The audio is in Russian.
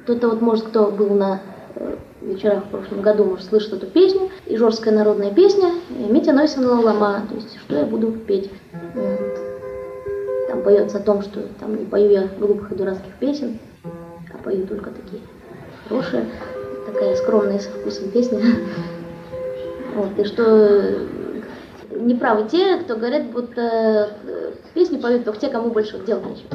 Кто-то вот, может, кто был на вечерах в прошлом году, может, слышит эту песню. Ижорская народная песня «Митя Носин лалама», то есть «Что я буду петь». Вот. Там поется о том, что там не пою я глупых и дурацких песен, а пою только такие хорошие, такая скромная со вкусом песня. Вот. И что неправы те, кто говорят, будто песни поют только те, кому больше делать нечего.